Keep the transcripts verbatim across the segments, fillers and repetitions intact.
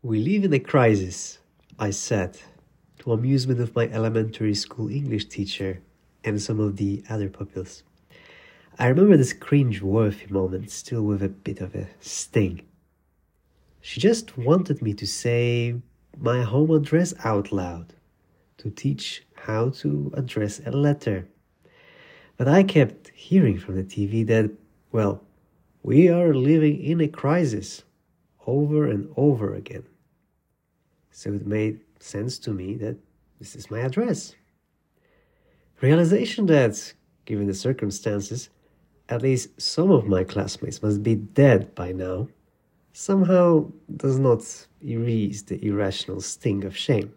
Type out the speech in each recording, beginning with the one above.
We live in a crisis, I said, to amusement of my elementary school English teacher and some of the other pupils. I remember this cringe-worthy moment still with a bit of a sting. She just wanted me to say my home address out loud, to teach how to address a letter. But I kept hearing from the T V that, well, we are living in a crisis, over and over again. So it made sense to me that this is my address. Realization that, given the circumstances, at least some of my classmates must be dead by now, somehow does not erase the irrational sting of shame.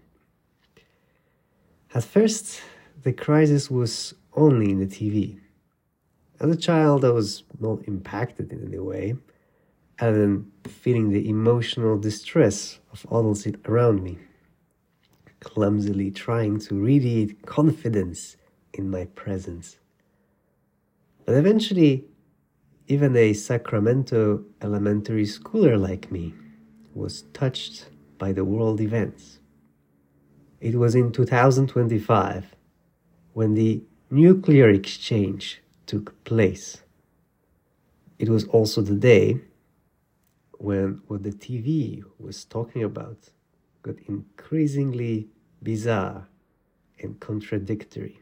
At first, the crisis was only in the T V. As a child, I was not impacted in any way, other than feeling the emotional distress of adults around me, clumsily trying to radiate confidence in my presence. But eventually, even a Sacramento elementary schooler like me was touched by the world events. It was in two thousand twenty-five when the nuclear exchange took place. It was also the day when what the T V was talking about got increasingly bizarre and contradictory.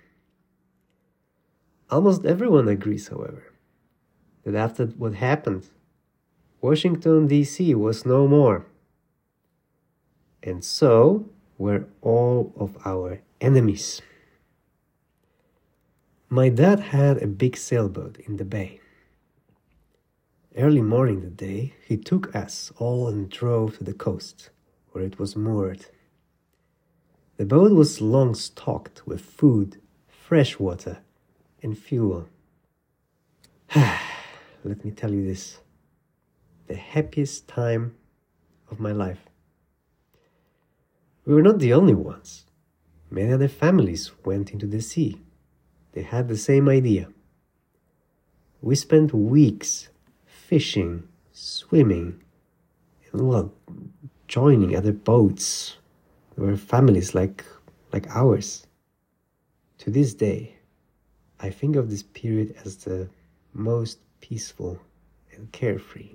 Almost everyone agrees, however, that after what happened, Washington, D C was no more. And so were all of our enemies. My dad had a big sailboat in the bay. Early morning that day, he took us all and drove to the coast, where it was moored. The boat was long stocked with food, fresh water, and fuel. Let me tell you this, the happiest time of my life. We were not the only ones. Many other families went into the sea. They had the same idea. We spent weeks fishing, swimming, and well, joining other boats. There were families like, like ours. To this day, I think of this period as the most peaceful and carefree.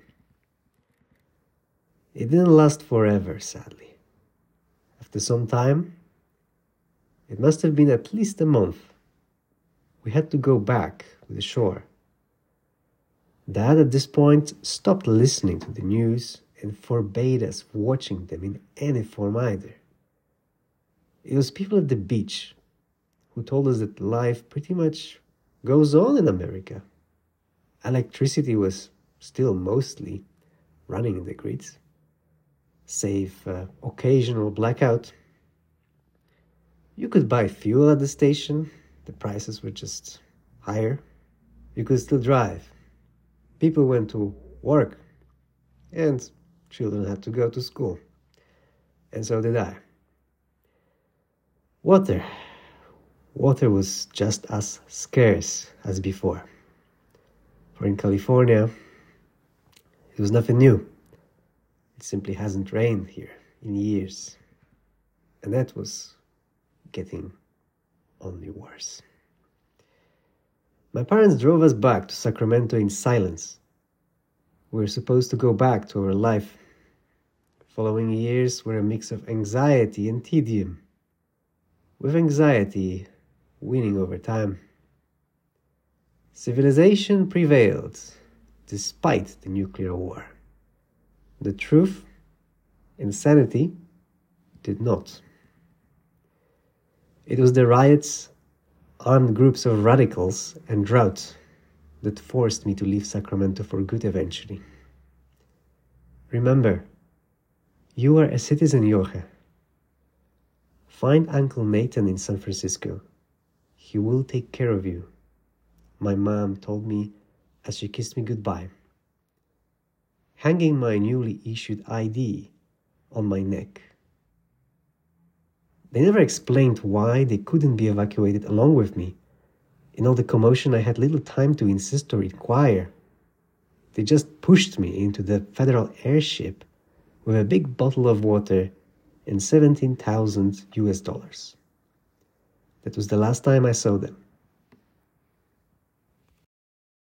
It didn't last forever, sadly. After some time, it must have been at least a month, we had to go back to the shore. Dad at this point stopped listening to the news and forbade us watching them in any form either. It was people at the beach who told us that life pretty much goes on in America. Electricity was still mostly running in the grids, save uh, occasional blackout. You could buy fuel at the station. The prices were just higher. You could still drive. People went to work, and children had to go to school. And so did I. Water. Water was just as scarce as before. For in California, it was nothing new. It simply hasn't rained here in years. And that was getting only worse. My parents drove us back to Sacramento in silence. We were supposed to go back to our life. Following years were a mix of anxiety and tedium, with anxiety winning over time. Civilization prevailed despite the nuclear war. The truth, insanity, did not. It was the riots, armed groups of radicals, and drought that forced me to leave Sacramento for good eventually. Remember, you are a citizen, Jorge. Find Uncle Nathan in San Francisco. He will take care of you, my mom told me as she kissed me goodbye, hanging my newly issued I D on my neck. They never explained why they couldn't be evacuated along with me. In all the commotion, I had little time to insist or inquire. They just pushed me into the federal airship with a big bottle of water and seventeen thousand U S dollars. That was the last time I saw them.